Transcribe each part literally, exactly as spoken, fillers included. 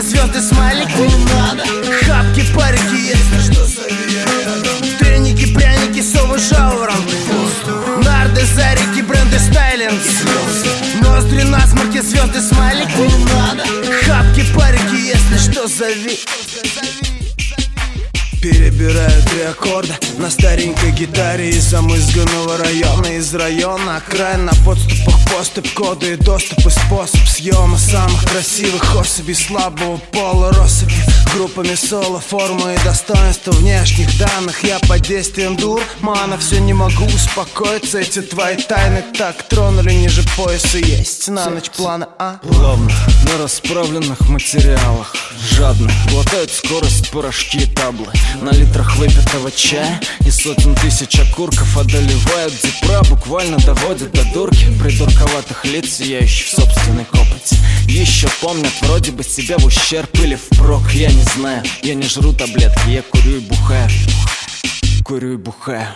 звезды, смайлики. Не надо хапки, парики, если что, зови, я рядом. Треники, пряники, совы, жаворонки. Нарды, зарики, бренды, стайлинги. Ноздри, насморки, звезды, смайлики. Не надо хапки, парики, если что, зови. Перебираю три аккорда на старенькой гитаре из замызганного района, из района окраин. На подступах поступ, коды и доступ и способ съема самых красивых особей слабого пола россыпи. Группами соло, формы и достоинства внешних данных. Я под действием дурмана все не могу успокоиться. Эти твои тайны так тронули ниже пояса. Есть на ночь планы, а? Плавно на расправленных материалах жадно глотают скорость порошки и таблы. На литрах выпитого чая и сотен тысяч окурков одолевают дипра, буквально доводят до дурки придурковатых лиц, сияющих в собственной копоти. Еще помнят вроде бы себя в ущерб или впрок. Я не знаю, я не жру таблетки, я курю и бухаю. Курю и бухаю.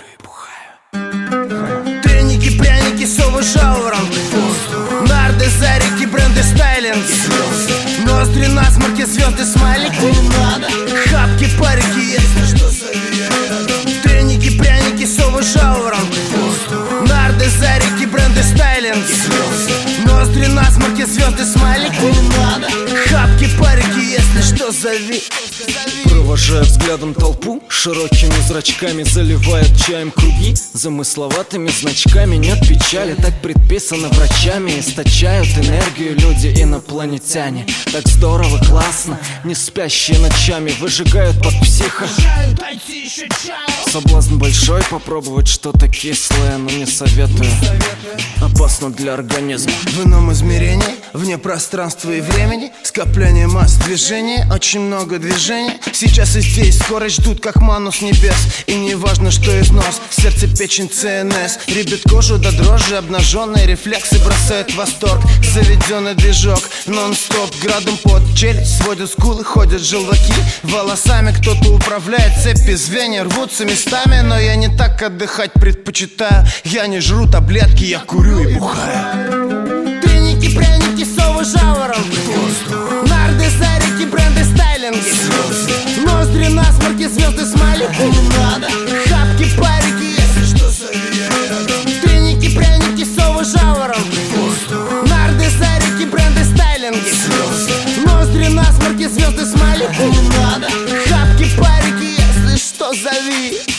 Треники, пряники, совы, жаворонки. Нарды, зарики, бренды, стайлинги. Ноздри, насморки, звезды, смайлики. Не надо хапки, парики, если что, зови, я рядом. Треники, пряники, совы, жаворонки. Нарды, зарики, бренды, стайлинги. Ноздри, насморки, звезды, смайлики. Не надо хапки, парики, если что, зови. Провожая взглядом толпу, широкими зрачками заливает чаем круги. Замысловатыми значками нет печали, так предписано врачами. Источают энергию люди инопланетяне. Так здорово, классно, не спящие ночами выжигают под психо. Соблазн большой попробовать что-то кислое, но не советую. Опасно для организма. В ином измерении, вне пространства и времени, скопление масс движения, очень много движений. Сейчас и здесь скорость ждут, как ману с небес. И не важно, что из нос, сердце, печень, ЦНС. Ребят кожу до дрожи, обнаженные рефлексы бросают в восторг. Заведенный движок, нон-стоп, градом под челюсть сводят скулы, ходят желваки. Волосами кто-то управляет, цепи звенья рвутся местами. Но я не так отдыхать предпочитаю. Я не жру таблетки, я курю и бухаю. Треники, пряники, совы, жаворонки. Нарды, зарики, бренды, стайлинги. Ноздри, насморки, звезды, смайлики. Не надо хапки, парики, если что, зови, я рядом. Треники, пряники, совы, жаворонки. Нарды, зарики, бренды, стайлинги. Ноздри, насморки, звезды, смайлики. Не надо хапки, парики, если что, зови.